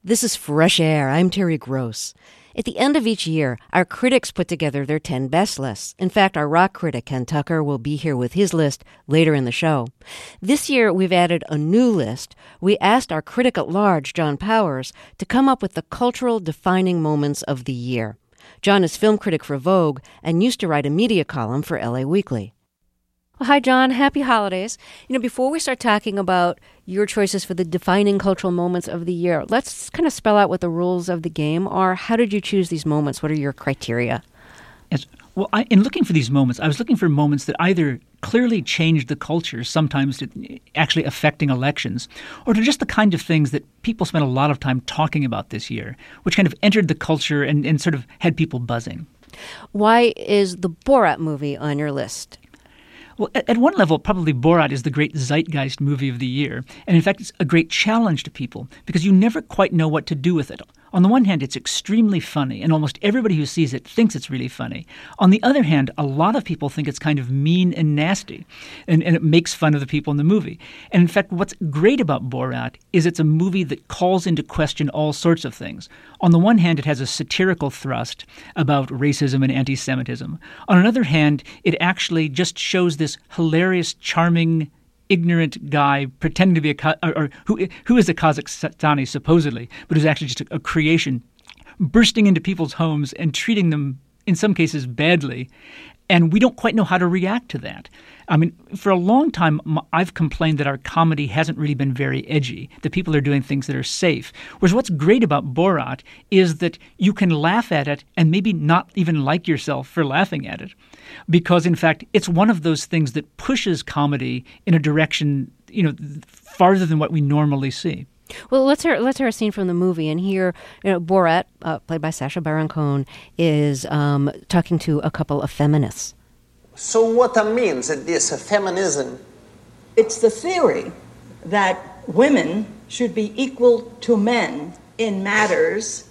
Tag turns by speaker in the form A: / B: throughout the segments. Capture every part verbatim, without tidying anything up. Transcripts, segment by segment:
A: This is Fresh Air. I'm Terry Gross. At the end of each year, our critics put together their ten best lists. In fact, our rock critic, Ken Tucker, will be here with his list later in the show. This year, we've added a new list. We asked our critic at large, John Powers, to come up with the cultural defining moments of the year. John is film critic for Vogue and used to write a media column for L A Weekly. Well, hi, John. Happy holidays. You know, before we start talking about your choices for the defining cultural moments of the year, let's kind of spell out what the rules of the game are. How did you choose these moments? What are your criteria?
B: Yes. Well, I, in looking for these moments, I was looking for moments that either clearly changed the culture, sometimes actually affecting elections, or to just the kind of things that people spent a lot of time talking about this year, which kind of entered the culture and, and sort of had people buzzing.
A: Why is the Borat movie on your list?
B: Well, at one level, probably Borat is the great zeitgeist movie of the year. And in fact, it's a great challenge to people because you never quite know what to do with it. On the one hand, it's extremely funny, and almost everybody who sees it thinks it's really funny. On the other hand, a lot of people think it's kind of mean and nasty, and, and it makes fun of the people in the movie. And in fact, what's great about Borat is it's a movie that calls into question all sorts of things. On the one hand, it has a satirical thrust about racism and anti-Semitism. On another hand, it actually just shows this hilarious, charming, ignorant guy pretending to be a or, or who who is a Kazakhstani supposedly, but who's actually just a, a creation, bursting into people's homes and treating them in some cases badly, and we don't quite know how to react to that. I mean, for a long time, I've complained that our comedy hasn't really been very edgy, that people are doing things that are safe. Whereas what's great about Borat is that you can laugh at it and maybe not even like yourself for laughing at it. Because, in fact, it's one of those things that pushes comedy in a direction, you know, farther than what we normally see.
A: Well, let's hear let's hear a scene from the movie, and here, you know, Borat, uh, played by Sacha Baron Cohen, is um, talking to a couple of feminists.
C: So what that means is this uh, feminism?
D: It's the theory that women should be equal to men in matters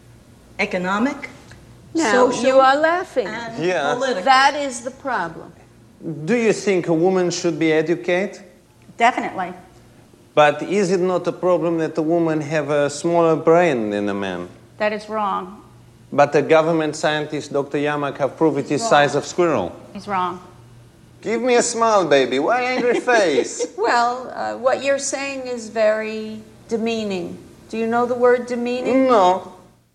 D: economic,
E: Now,
D: social,
E: you are laughing.
D: and
C: Yeah.
D: political.
E: That is the problem.
C: Do you think a woman should be educated?
F: Definitely.
C: But is it not a problem that a woman have a smaller brain than a man?
F: That is wrong.
C: But the government scientist, Doctor Yamak, have proved it is size of squirrel.
F: He's wrong.
C: Give me a smile, baby. Why angry face?
E: Well, uh, what you're saying is very demeaning. Do you know the word demeaning?
C: No.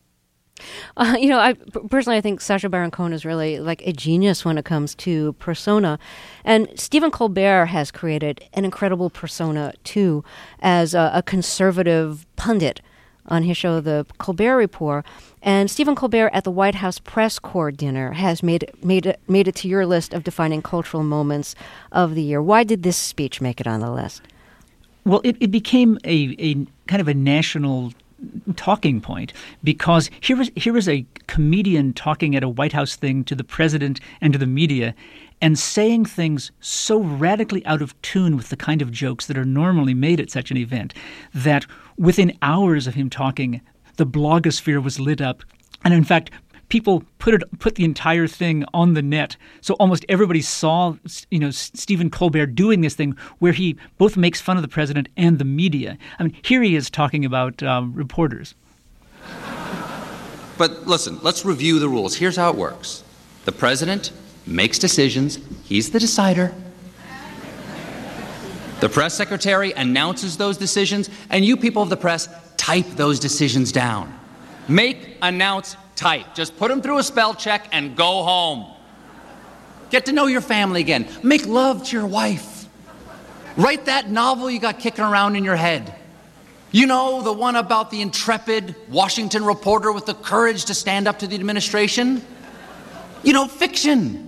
A: Uh, you know, I personally, I think Sacha Baron Cohen is really like a genius when it comes to persona. And Stephen Colbert has created an incredible persona, too, as a, a conservative pundit on his show, The Colbert Report. And Stephen Colbert at the White House press corps dinner has made, made, it, made it to your list of defining cultural moments of the year. Why did this speech make it on the list?
B: Well, it, it became a, a kind of a national talking point because here was here was a comedian talking at a White House thing to the president and to the media and saying things so radically out of tune with the kind of jokes that are normally made at such an event that within hours of him talking, the blogosphere was lit up. And in fact, people put it put the entire thing on the net. So almost everybody saw, you know, Stephen Colbert doing this thing where he both makes fun of the president and the media. I mean, here he is talking about um, reporters.
G: But listen, let's review the rules. Here's how it works. The president makes decisions. He's the decider. The press secretary announces those decisions, and you people of the press type those decisions down. Make, announce, type. Just put them through a spell check and go home. Get to know your family again. Make love to your wife. Write that novel you got kicking around in your head. You know, the one about the intrepid Washington reporter with the courage to stand up to the administration? You know, fiction.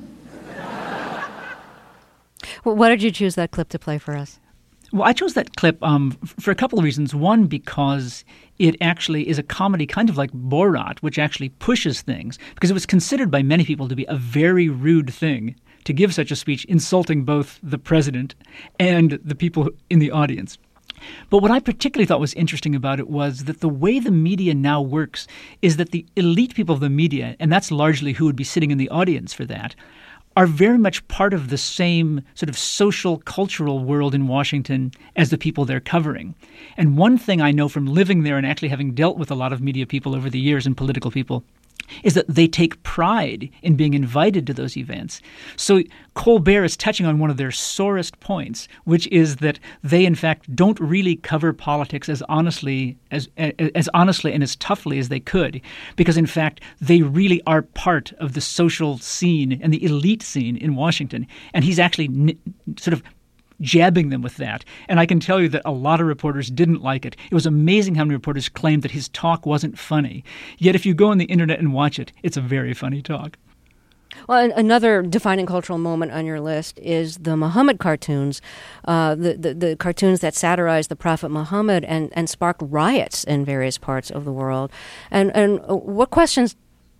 A: Well, why did you choose that clip to play for us?
B: Well, I chose that clip um, for a couple of reasons. One, because it actually is a comedy kind of like Borat, which actually pushes things, because it was considered by many people to be a very rude thing to give such a speech, insulting both the president and the people in the audience. But what I particularly thought was interesting about it was that the way the media now works is that the elite people of the media, and that's largely who would be sitting in the audience for that, are very much part of the same sort of social, cultural world in Washington as the people they're covering. And one thing I know from living there and actually having dealt with a lot of media people over the years and political people is that they take pride in being invited to those events. So Colbert is touching on one of their sorest points, which is that they, in fact, don't really cover politics as honestly as as honestly and as toughly as they could, because, in fact, they really are part of the social scene and the elite scene in Washington. And he's actually n- sort of jabbing them with that. And I can tell you that a lot of reporters didn't like it. It was amazing how many reporters claimed that his talk wasn't funny. Yet if you go on the internet and watch it, it's a very funny talk.
A: Well, another defining cultural moment on your list is the Muhammad cartoons, uh, the, the, the cartoons that satirize the Prophet Muhammad and, and sparked riots in various parts of the world. And, and what questions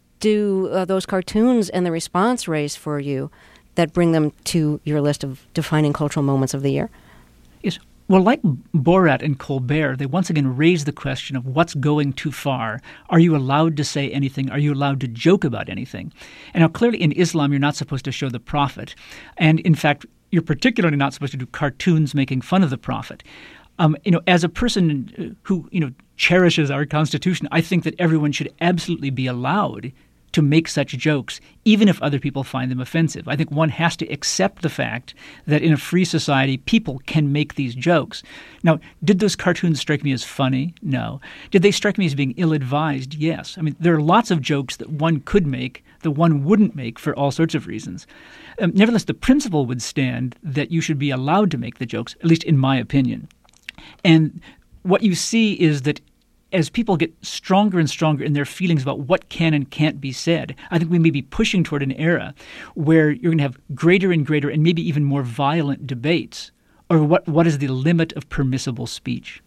A: do uh, those cartoons and the response raise for you that bring them to your list of defining cultural moments of the year?
B: Yes. Well, like Borat and Colbert, they once again raise the question of what's going too far. Are you allowed to say anything? Are you allowed to joke about anything? And now, clearly in Islam, you're not supposed to show the Prophet. And in fact, you're particularly not supposed to do cartoons making fun of the Prophet. Um, you know, as a person who, you know, cherishes our Constitution, I think that everyone should absolutely be allowed to make such jokes, even if other people find them offensive. I think one has to accept the fact that in a free society, people can make these jokes. Now, did those cartoons strike me as funny? No. Did they strike me as being ill-advised? Yes. I mean, there are lots of jokes that one could make that one wouldn't make for all sorts of reasons. Um, nevertheless, the principle would stand that you should be allowed to make the jokes, at least in my opinion. And what you see is that as people get stronger and stronger in their feelings about what can and can't be said, I think we may be pushing toward an era where you're going to have greater and greater and maybe even more violent debates over what, what is the limit of permissible speech.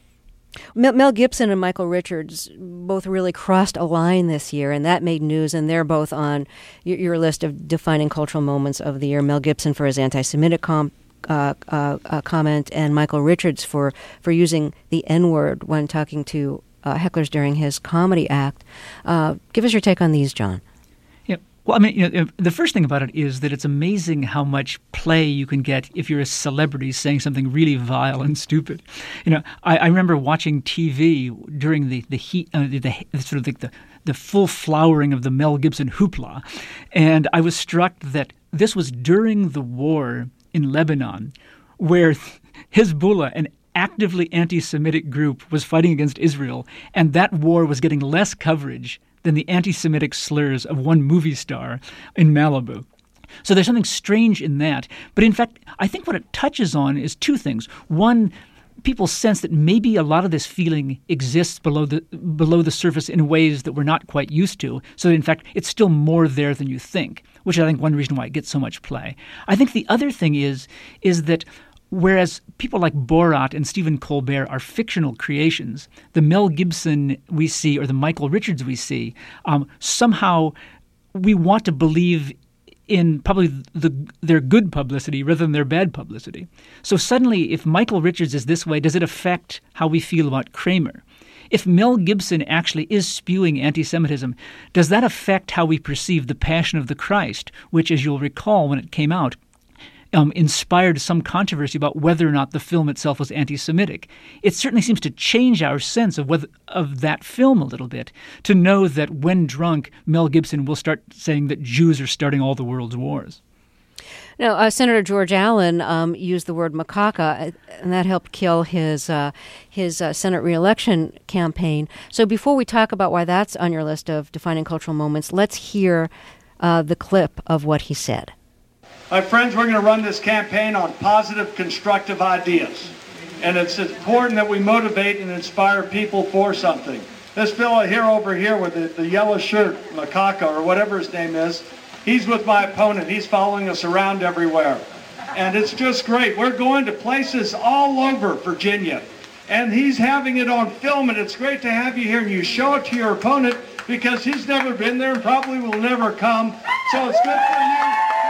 A: Mel, Mel Gibson and Michael Richards both really crossed a line this year, and that made news, and they're both on your, your list of defining cultural moments of the year. Mel Gibson for his anti-Semitic com- Uh, uh, uh, comment, and Michael Richards for, for using the N-word when talking to uh, hecklers during his comedy act. Uh, give us your take on these, John.
B: Yeah. Well, I mean, you know, the first thing about it is that it's amazing how much play you can get if you're a celebrity saying something really vile and stupid. You know, I, I remember watching T V during the the heat, uh, the, the sort of like the the full flowering of the Mel Gibson hoopla, and I was struck that this was during the war in Lebanon, where Hezbollah, an actively anti-Semitic group, was fighting against Israel, and that war was getting less coverage than the anti-Semitic slurs of one movie star in Malibu. So there's something strange in that. But in fact, I think what it touches on is two things. One, people sense that maybe a lot of this feeling exists below the below the surface in ways that we're not quite used to. So in fact, it's still more there than you think, which I think one reason why it gets so much play. I think the other thing is is that whereas people like Borat and Stephen Colbert are fictional creations, the Mel Gibson we see or the Michael Richards we see, um, somehow we want to believe in probably the, their good publicity rather than their bad publicity. So suddenly, if Michael Richards is this way, does it affect how we feel about Kramer? If Mel Gibson actually is spewing anti-Semitism, does that affect how we perceive The Passion of the Christ, which, as you'll recall when it came out, Um, inspired some controversy about whether or not the film itself was anti-Semitic? It certainly seems to change our sense of whether of that film a little bit, to know that when drunk, Mel Gibson will start saying that Jews are starting all the world's wars.
A: Now, uh, Senator George Allen um, used the word macaca, and that helped kill his uh, his uh, Senate reelection campaign. So before we talk about why that's on your list of defining cultural moments, let's hear uh, the clip of what he said.
H: My friends, we're going to run this campaign on positive, constructive ideas. And it's important that we motivate and inspire people for something. This fellow here over here with the, the yellow shirt, Macaca, or whatever his name is, he's with my opponent. He's following us around everywhere. And it's just great. We're going to places all over Virginia. And he's having it on film, and it's great to have you here. And you show it to your opponent because he's never been there and probably will never come. So it's good for you.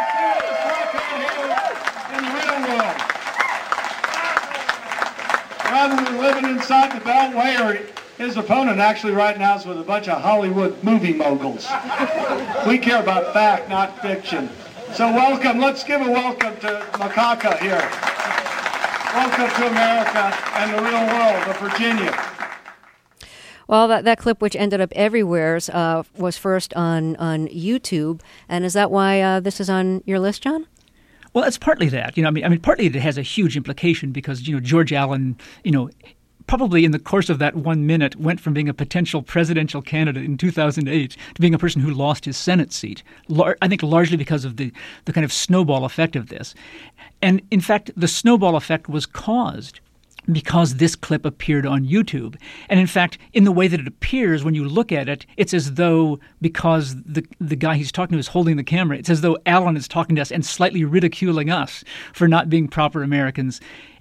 H: Rather than living inside the Beltway, or his opponent actually right now is with a bunch of Hollywood movie moguls. We care about fact, not fiction. So welcome. Let's give a welcome to Makaka here. Welcome to America and the real world of Virginia.
A: Well, that, that clip, which ended up everywhere, uh, was first on, on YouTube. And is that why uh, this is on your list, John?
B: Well, it's partly that. You know, I mean, I mean, partly it has a huge implication because, you know, George Allen, you know, probably in the course of that one minute went from being a potential presidential candidate in two thousand eight to being a person who lost his Senate seat, lar- I think largely because of the, the kind of snowball effect of this. And in fact, the snowball effect was caused because this clip appeared on YouTube. And in fact, in the way that it appears, when you look at it, it's as though because the the guy he's talking to is holding the camera, it's as though Allen is talking to us and slightly ridiculing us for not being proper Americans.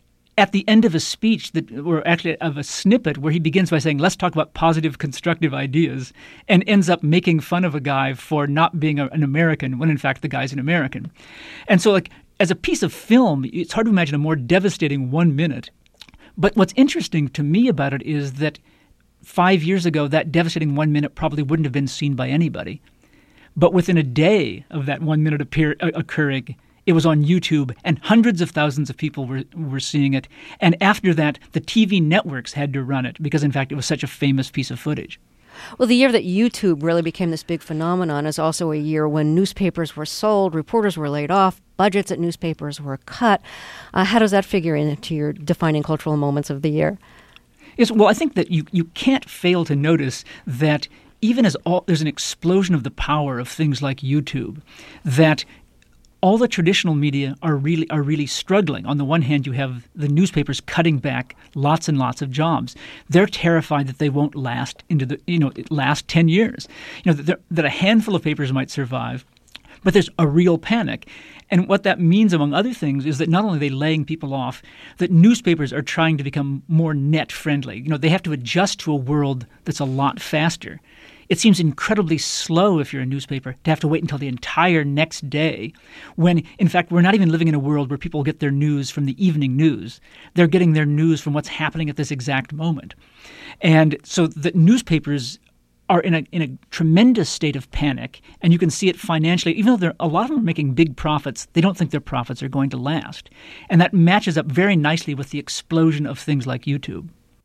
B: At the end of a speech, that, or actually of a snippet, where he begins by saying, let's talk about positive, constructive ideas, and ends up making fun of a guy for not being a, an American, when in fact the guy's an American. And so, like, as a piece of film, it's hard to imagine a more devastating one minute. But what's interesting to me about it is that five years ago, that devastating one minute probably wouldn't have been seen by anybody. But within a day of that one minute appear, uh, occurring, it was on YouTube, and hundreds of thousands of people were, were seeing it. And after that, the T V networks had to run it because, in fact, it was such a famous piece of footage.
A: Well, the year that YouTube really became this big phenomenon is also a year when newspapers were sold, reporters were laid off, budgets at newspapers were cut. Uh, how does that figure into your defining cultural moments of the year?
B: Yes, well, I think that you, you can't fail to notice that even as all, there's an explosion of the power of things like YouTube, that all the traditional media are really are really struggling. On the one hand, you have the newspapers cutting back lots and lots of jobs. They're terrified that they won't last into the you know last ten years. You know that, that a handful of papers might survive, but there's a real panic. And what that means, among other things, is that not only are they laying people off, that newspapers are trying to become more net friendly. You know, they have to adjust to a world that's a lot faster. It seems incredibly slow if you're a newspaper to have to wait until the entire next day when, in fact, we're not even living in a world where people get their news from the evening news. They're getting their news from what's happening at this exact moment. And so the newspapers are in a in a tremendous state of panic, and you can see it financially. Even though they're, a lot of them are making big profits, they don't think their profits are going to last. And that matches up very nicely with the explosion of things like YouTube.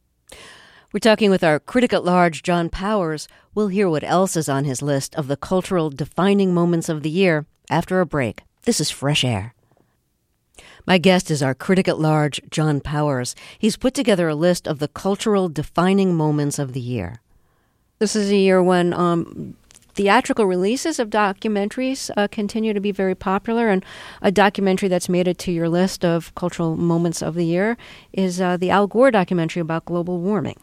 A: We're talking with our critic at large, John Powers. We'll hear what else is on his list of the cultural defining moments of the year after a break. This is Fresh Air. My guest is our critic at large, John Powers. He's put together a list of the cultural defining moments of the year. This is a year when um, theatrical releases of documentaries uh, continue to be very popular, and a documentary that's made it to your list of cultural moments of the year is uh, the Al Gore documentary about global warming.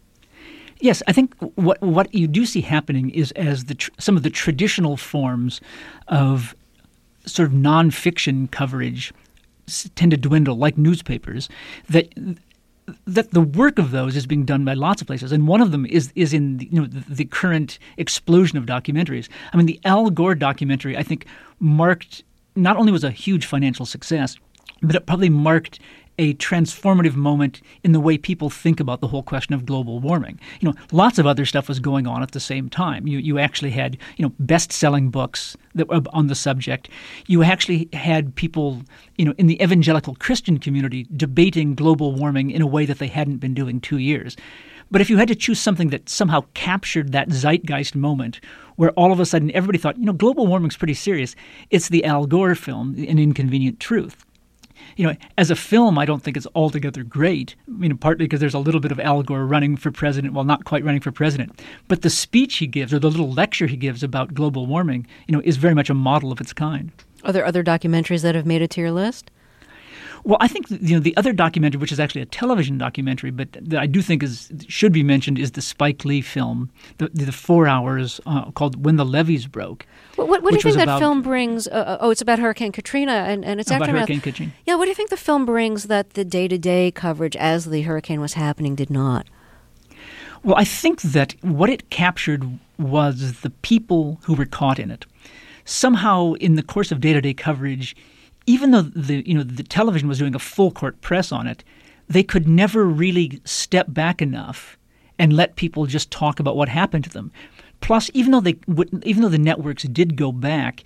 B: Yes, I think what what you do see happening is as the tr- some of the traditional forms of sort of nonfiction coverage s- tend to dwindle, like newspapers, that that the work of those is being done by lots of places, and one of them is is in you know the, the current explosion of documentaries. I mean, the Al Gore documentary, I think, marked not only was a huge financial success, but it probably marked a transformative moment in the way people think about the whole question of global warming. You know, lots of other stuff was going on at the same time. You you actually had, you know, best-selling books that were on the subject. You actually had people, you know, in the evangelical Christian community debating global warming in a way that they hadn't been doing two years. But if you had to choose something that somehow captured that zeitgeist moment where all of a sudden everybody thought, you know, global warming's pretty serious, it's the Al Gore film, An Inconvenient Truth. You know, as a film, I don't think it's altogether great. I mean, partly because there's a little bit of Al Gore running for president, well, not quite running for president. But the speech he gives, or the little lecture he gives about global warming, you know, is very much a model of its kind.
A: Are there other documentaries that have made it to your list?
B: Well, I think you know the other documentary, which is actually a television documentary, but that I do think is should be mentioned, is the Spike Lee film, the, the four hours uh, called "When the Levees Broke."
A: What, what, what do you think that
B: about,
A: film brings? Uh, oh, it's about Hurricane Katrina, and, and it's
B: about
A: aftermath.
B: Hurricane Katrina.
A: Yeah, what do you think the film brings that the day-to-day coverage as the hurricane was happening did not?
B: Well, I think that what it captured was the people who were caught in it. Somehow, in the course of day-to-day coverage, even though the you know the television was doing a full court press on it, they could never really step back enough and let people just talk about what happened to them. Plus, even though they would, even though the networks did go back,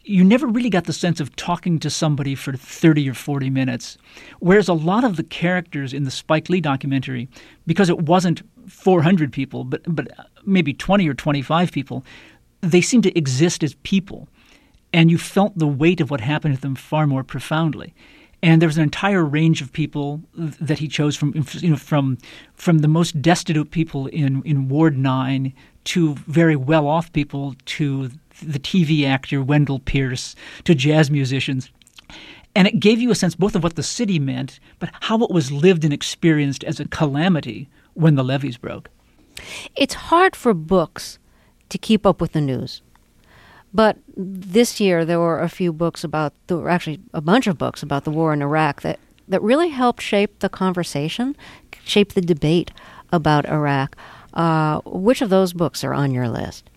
B: you never really got the sense of talking to somebody for thirty or forty minutes. Whereas a lot of the characters in the Spike Lee documentary, because it wasn't four hundred people, but, but maybe twenty or twenty-five people, they seemed to exist as people. And you felt the weight of what happened to them far more profoundly. And there was an entire range of people that he chose from, you know, from from the most destitute people in, in Ward nine to very well-off people, to the T V actor Wendell Pierce, to jazz musicians. And it gave you a sense both of what the city meant, but how it was lived and experienced as a calamity when the levees broke.
A: It's hard for books to keep up with the news. But this year there were a few books about, there were actually a bunch of books about the war in Iraq that, that really helped shape the conversation, shape the debate about Iraq. Uh, which of those books are on your list?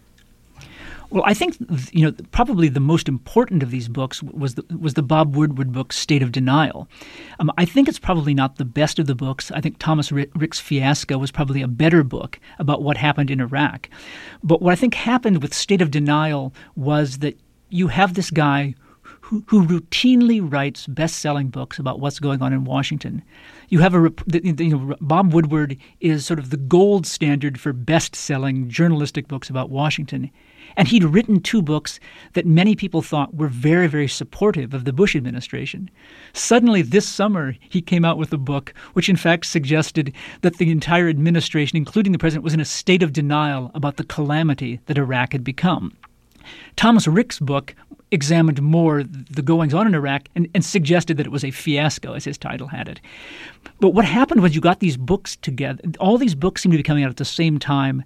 B: Well, I think, you know, probably the most important of these books was the, was the Bob Woodward book, State of Denial. Um, I think it's probably not the best of the books. I think Thomas Ricks' Fiasco was probably a better book about what happened in Iraq. But what I think happened with State of Denial was that you have this guy who, who routinely writes best-selling books about what's going on in Washington. You have a, you know, Bob Woodward is sort of the gold standard for best-selling journalistic books about Washington. And he'd written two books that many people thought were very, very supportive of the Bush administration. Suddenly, this summer, he came out with a book which, in fact, suggested that the entire administration, including the president, was in a state of denial about the calamity that Iraq had become. Thomas Ricks' book examined more the goings-on in Iraq and, and suggested that it was a fiasco, as his title had it. But what happened was you got these books together. All these books seemed to be coming out at the same time.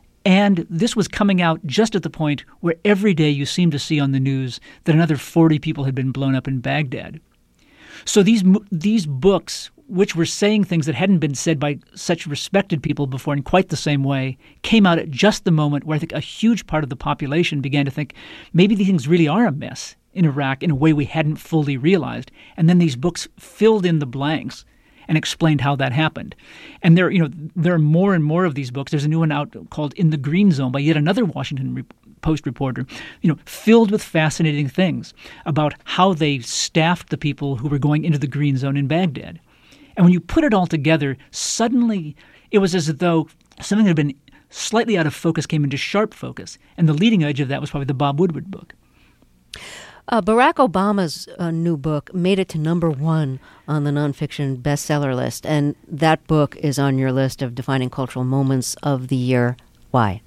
B: And this was coming out just at the point where every day you seemed to see on the news that another forty people had been blown up in Baghdad. So these these books, which were saying things that hadn't been said by such respected people before in quite the same way, came out at just the moment where I think a huge part of the population began to think maybe these things really are a mess in Iraq in a way we hadn't fully realized. And then these books filled in the blanks and explained how that happened. And there, you know, there are more and more of these books. There's a new one out called In the Green Zone by yet another Washington Post reporter, you know, filled with fascinating things about how they staffed the people who were going into the Green Zone in Baghdad. And when you put it all together, suddenly it was as though something that had been slightly out of focus came into sharp focus. And the leading edge of that was probably the Bob Woodward book.
A: Uh, Barack Obama's uh, new book made it to number one on the nonfiction bestseller list, and that book is on your list of defining cultural moments of the year. Why?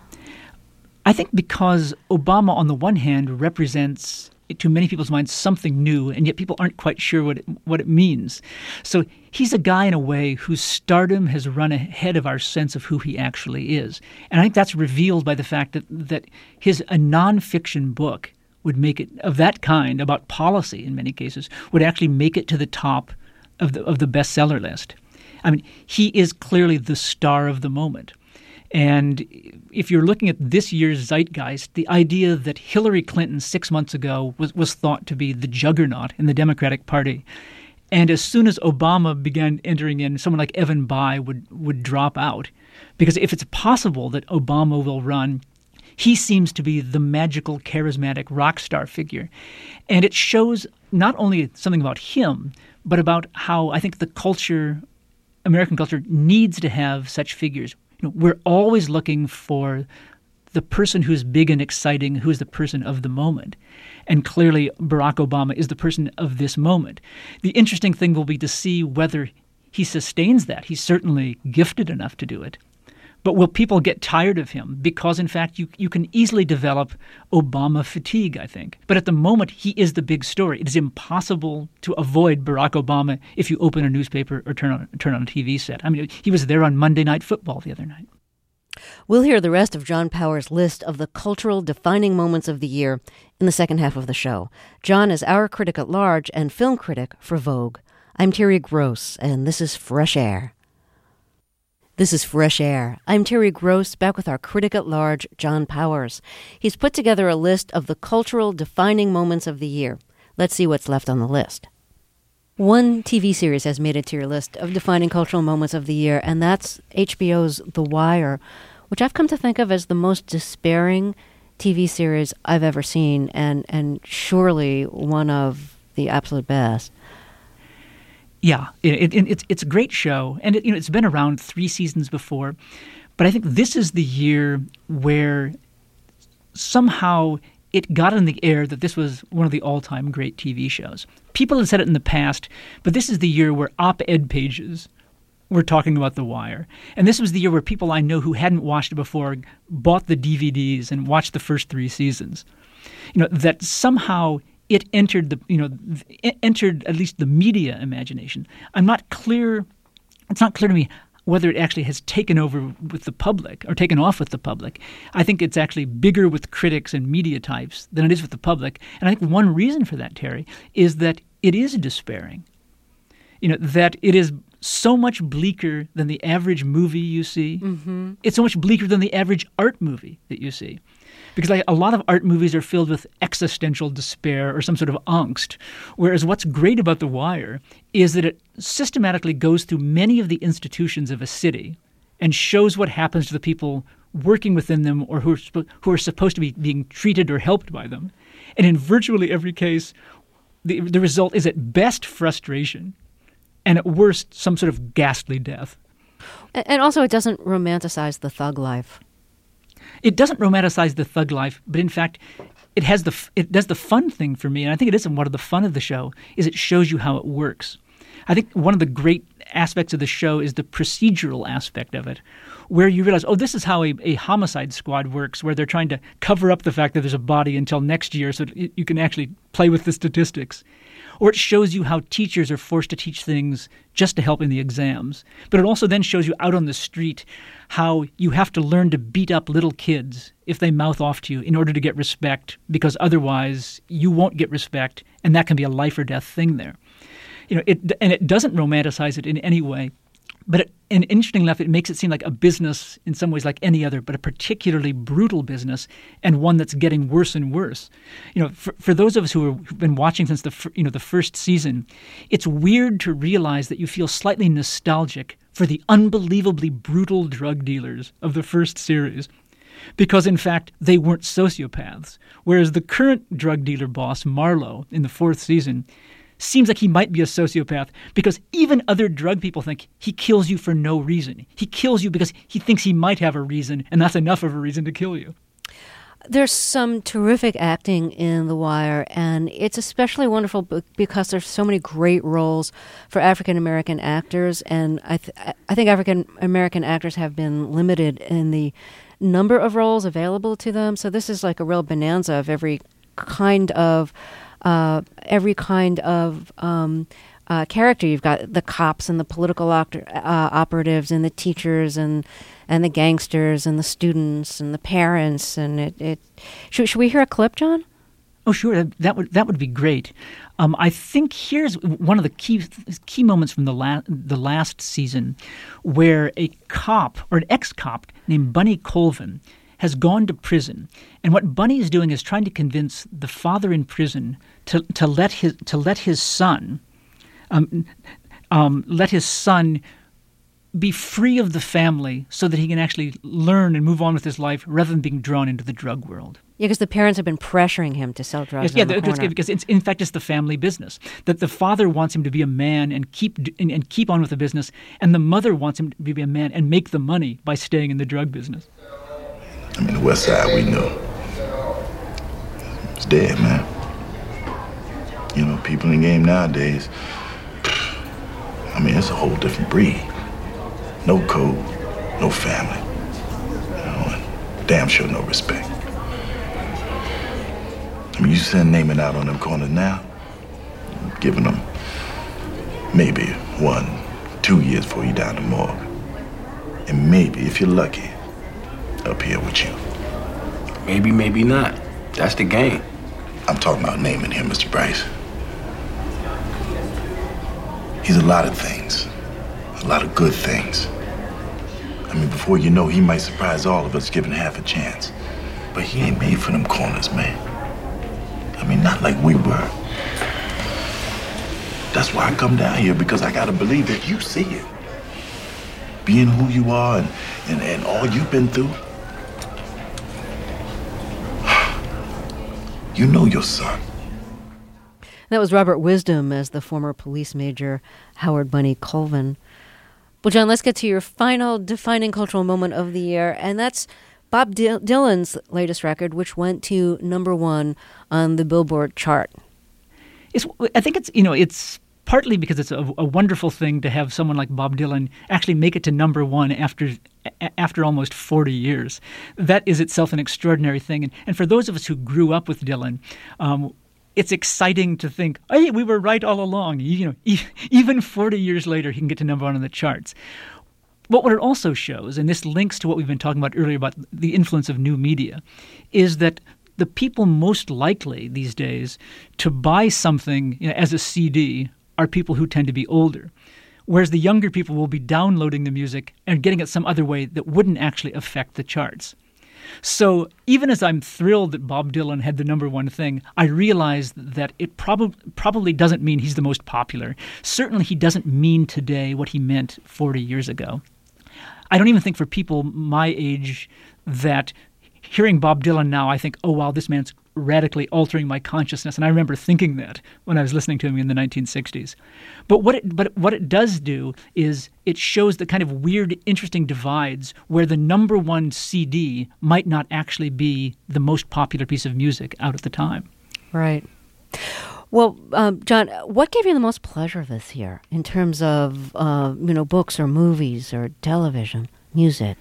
B: I think because Obama, on the one hand, represents, to many people's minds, something new, and yet people aren't quite sure what it, what it means. So he's a guy, in a way, whose stardom has run ahead of our sense of who he actually is. And I think that's revealed by the fact that, that his a nonfiction book would make it, of that kind, about policy in many cases, would actually make it to the top of the of the bestseller list. I mean, he is clearly the star of the moment. And if you're looking at this year's zeitgeist, the idea that Hillary Clinton six months ago was, was thought to be the juggernaut in the Democratic Party, and as soon as Obama began entering in, someone like Evan Bayh would, would drop out. Because if it's possible that Obama will run, he seems to be the magical, charismatic rock star figure. And it shows not only something about him, but about how I think the culture, American culture, needs to have such figures. You know, we're always looking for the person who's big and exciting, who's the person of the moment. And clearly Barack Obama is the person of this moment. The interesting thing will be to see whether he sustains that. He's certainly gifted enough to do it. But will people get tired of him? Because, in fact, you, you can easily develop Obama fatigue, I think. But at the moment, he is the big story. It is impossible to avoid Barack Obama if you open a newspaper or turn on, turn on a T V set. I mean, he was there on Monday Night Football the other night.
A: We'll hear the rest of John Power's list of the cultural defining moments of the year in the second half of the show. John is our critic at large and film critic for Vogue. I'm Terry Gross, and this is Fresh Air. This is Fresh Air. I'm Terry Gross, back with our critic at large, John Powers. He's put together a list of the cultural defining moments of the year. Let's see what's left on the list. One T V series has made it to your list of defining cultural moments of the year, and that's H B O's The Wire, which I've come to think of as the most despairing T V series I've ever seen, and, and surely one of the absolute best.
B: Yeah, it, it, it's it's a great show, and it, you know it's been around three seasons before, but I think this is the year where somehow it got in the air that this was one of the all-time great T V shows. People had said it in the past, but this is the year where op-ed pages were talking about The Wire, and this was the year where people I know who hadn't watched it before bought the D V Ds and watched the first three seasons. You know that somehow it entered the, you know, it entered at least the media imagination. I'm not clear, it's not clear to me whether it actually has taken over with the public or taken off with the public. I think it's actually bigger with critics and media types than it is with the public. And I think one reason for that, Terry, is that it is despairing. You know, that it is so much bleaker than the average movie you see. Mm-hmm. It's so much bleaker than the average art movie that you see. Because like, a lot of art movies are filled with existential despair or some sort of angst, whereas what's great about The Wire is that it systematically goes through many of the institutions of a city and shows what happens to the people working within them or who are, who are supposed to be being treated or helped by them. And in virtually every case, the, the result is at best frustration and at worst some sort of ghastly death.
A: And also it doesn't romanticize the thug life.
B: It doesn't romanticize the thug life, but in fact, it has the it does the fun thing for me, and I think it is one of the fun of the show, is it shows you how it works. I think one of the great aspects of the show is the procedural aspect of it, where you realize, oh, this is how a, a homicide squad works, where they're trying to cover up the fact that there's a body until next year so that you can actually play with the statistics. Or it shows you how teachers are forced to teach things just to help in the exams. But it also then shows you out on the street how you have to learn to beat up little kids if they mouth off to you in order to get respect, because otherwise you won't get respect, and that can be a life or death thing there. You know, it and it doesn't romanticize it in any way. But it, and interesting enough, it makes it seem like a business in some ways like any other, but a particularly brutal business, and one that's getting worse and worse. You know, for, for those of us who are, who've been watching since the you know the first season, it's weird to realize that you feel slightly nostalgic for the unbelievably brutal drug dealers of the first series, because in fact they weren't sociopaths, whereas the current drug dealer boss, Marlowe, in the fourth season, seems like he might be a sociopath because even other drug people think he kills you for no reason. He kills you because he thinks he might have a reason, and that's enough of a reason to kill you.
A: There's some terrific acting in The Wire, and it's especially wonderful because there's so many great roles for African-American actors, and I, th- I think African-American actors have been limited in the number of roles available to them, so this is like a real bonanza of every kind of Uh, every kind of um, uh, character. You've got the cops and the political oct- uh, operatives and the teachers and and the gangsters and the students and the parents. And it, it should, should we hear a clip, John?
B: Oh, sure. That would that would be great. Um, I think here's one of the key key moments from the la- the last season, where a cop or an ex-cop named Bunny Colvin has gone to prison, and what Bunny is doing is trying to convince the father in prison to to let his to let his son, um, um, let his son be free of the family, so that he can actually learn and move on with his life rather than being drawn into the drug world.
A: Yeah, because the parents have been pressuring him to sell drugs.
B: Yes, yeah,
A: on the corner.
B: because it's, in fact it's the family business. That the father wants him to be a man and keep and, and keep on with the business, and the mother wants him to be a man and make the money by staying in the drug business.
I: I mean, the West Side, we know. It's dead, man. You know, people in the game nowadays, I mean, it's a whole different breed. No code, no family. You know, and damn sure no respect. I mean, you send naming out on them corners now, giving them maybe one, two years before you down the morgue. And maybe, if you're lucky, up here with you.
J: Maybe, maybe not. That's the game.
I: I'm talking about naming him, Mister Bryce. He's a lot of things. A lot of good things. I mean, before you know, he might surprise all of us given half a chance. But he ain't made for them corners, man. I mean, not like we were. That's why I come down here, because I gotta believe that you see it. Being who you are and, and, and all you've been through. You know your son.
A: That was Robert Wisdom as the former police major Howard Bunny Colvin. Well, John, let's get to your final defining cultural moment of the year, and that's Bob D- Dylan's latest record, which went to number one on the Billboard chart.
B: It's, I think it's, you know, it's partly because it's a, a wonderful thing to have someone like Bob Dylan actually make it to number one after after almost forty years. That is itself an extraordinary thing. And, and for those of us who grew up with Dylan, um, it's exciting to think, hey, we were right all along. You know, e- even forty years later, he can get to number one on the charts. But what it also shows, and this links to what we've been talking about earlier about the influence of new media, is that the people most likely these days to buy something, you know, as a C D are people who tend to be older, whereas the younger people will be downloading the music and getting it some other way that wouldn't actually affect the charts. So even as I'm thrilled that Bob Dylan had the number one thing, I realize that it prob- probably doesn't mean he's the most popular. Certainly he doesn't mean today what he meant forty years ago. I don't even think for people my age that hearing Bob Dylan now, I think, oh, wow, this man's radically altering my consciousness. And I remember thinking that when I was listening to him in the nineteen sixties. But what it, but what it does do is it shows the kind of weird, interesting divides where the number one C D might not actually be the most popular piece of music out at the time.
A: Right. Well, um, John, what gave you the most pleasure this year in terms of, uh, you know, books or movies or television, music?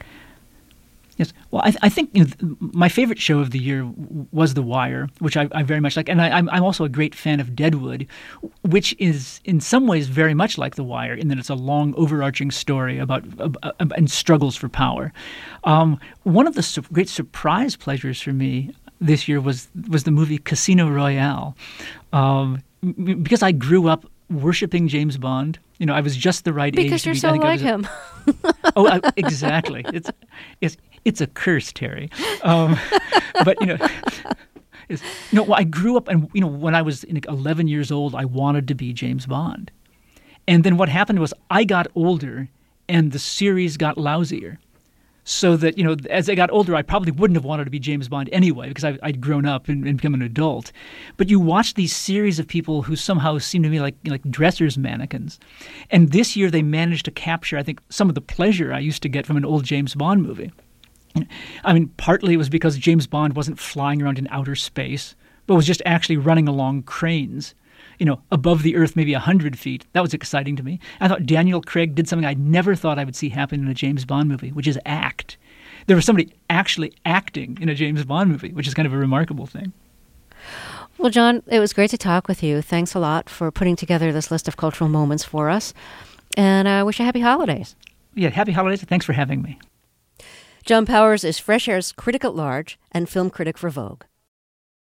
B: Yes. Well, I, th- I think you know, th- my favorite show of the year w- was The Wire, which I, I very much like. And I, I'm, I'm also a great fan of Deadwood, which is in some ways very much like The Wire in that it's a long, overarching story about uh, uh, and struggles for power. Um, one of the su- great surprise pleasures for me this year was was the movie Casino Royale, um, m- because I grew up worshiping James Bond. You know, I was just the right
A: because
B: age.
A: Because you're
B: to be,
A: so like
B: a,
A: him.
B: oh, I, exactly. It's it's it's a curse, Terry. Um, but you know, it's, you know, well, I grew up, and you know, when I was eleven years old, I wanted to be James Bond, and then what happened was I got older, and the series got lousier. So that, you know, as I got older, I probably wouldn't have wanted to be James Bond anyway because I, I'd grown up and, and become an adult. But you watch these series of people who somehow seem to me like like dressers mannequins. And this year they managed to capture, I think, some of the pleasure I used to get from an old James Bond movie. I mean, partly it was because James Bond wasn't flying around in outer space, but was just actually running along cranes, you know, above the earth, maybe one hundred feet. That was exciting to me. I thought Daniel Craig did something I never thought I would see happen in a James Bond movie, which is act. There was somebody actually acting in a James Bond movie, which is kind of a remarkable thing.
A: Well, John, it was great to talk with you. Thanks a lot for putting together this list of cultural moments for us. And I wish you happy holidays.
B: Yeah, happy holidays. Thanks for having me.
A: John Powers is Fresh Air's critic at large and film critic for Vogue.